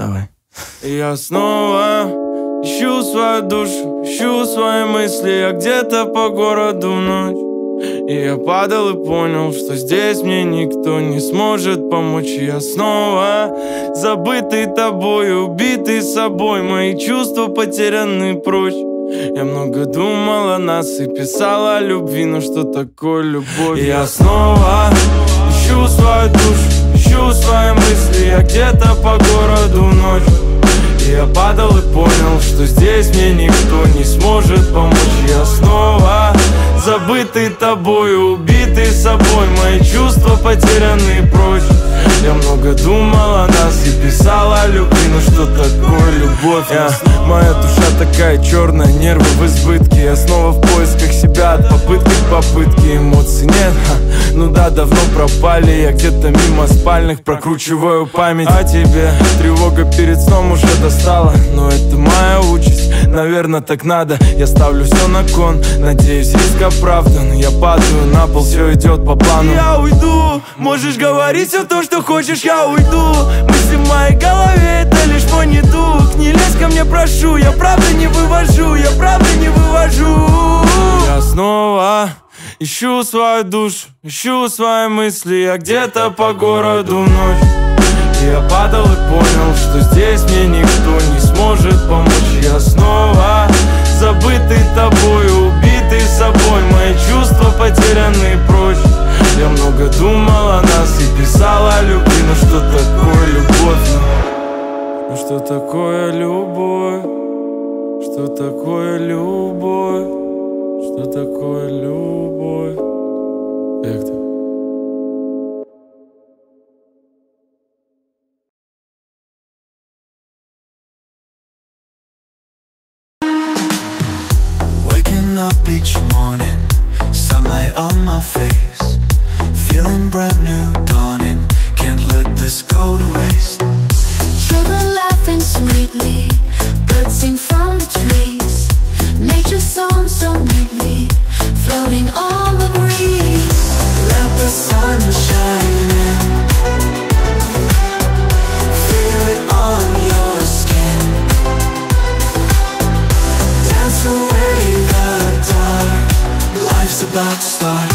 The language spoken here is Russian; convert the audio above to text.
Давай. Я снова ищу свою душу, ищу свои мысли. Я где-то по городу в ночь. И я падал и понял, что здесь мне никто не сможет помочь. И я снова забытый тобой, убитый собой. Мои чувства потеряны прочь. Я много думал о нас и писал о любви, но что такое любовь? И я снова ищу свою душу, ищу свои мысли. Я где-то по городу в ночь. И я падал и понял, что здесь мне никто не сможет помочь. Я снова забытый тобой, убитый собой. Мои чувства потеряны прочь. Я много думал о нас и писал о любви, но что такое любовь? Моя душа такая черная, нервы в избытке. Я снова в поисках себя, от попытки к попытке. Эмоций нет, ну да, давно пропали. Я где-то мимо спальных прокручиваю память о тебе. Тревога перед сном уже достала, но это моя участь, наверное, так надо. Я ставлю все на кон, надеюсь, риск оправдан. Я падаю на пол, все идет по плану. Я уйду, можешь говорить все то, что хочешь, я уйду. Мысли в моей голове, это лишь мой недуг. Не лезь ко мне, прошу, я правда не вывожу, я правда не вывожу. Я снова ищу свою душу, ищу свои мысли. Я где-то по городу в ночь. И я падал и понял, что здесь мне никто не сможет помочь. Я снова забытый тобой, убитый собой. Мои чувства потеряны прочь. Я много думал о нас и писал о любви, но что такое любовь? Ну что такое любовь? Что такое любовь? Что такое любовь? Як ти? Waking up each morning, sunlight on my face, feeling brand new, dawning, can't let this go to waste. Children laughing sweetly, birds sing from the trees, nature's song so neatly, floating on the breeze. Let the sun shine in, feel it on your skin, dance away the dark, life's about to start.